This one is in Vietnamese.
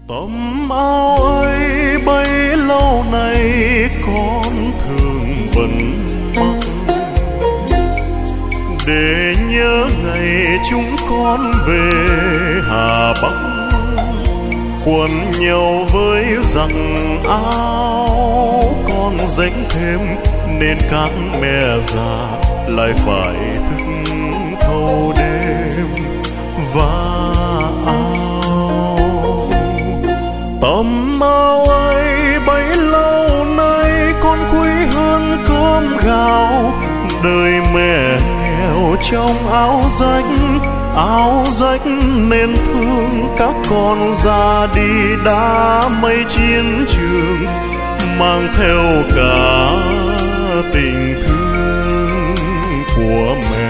Tấm áo ấy bấy lâu nay con thường vẫn mặc, để nhớ ngày chúng con về Hà Bắc, quần nhau với giặc áo con dánh thêm, nên các mẹ già lại phải thức thâu đêm vá áo. Tấm áo ấy bấy lâu nay con quý hơn cơm gạo, đời mẹ nghèo trong áo rách nên thương các con ra đi đã mây chiến trường, mang theo cả tình thương của mẹ.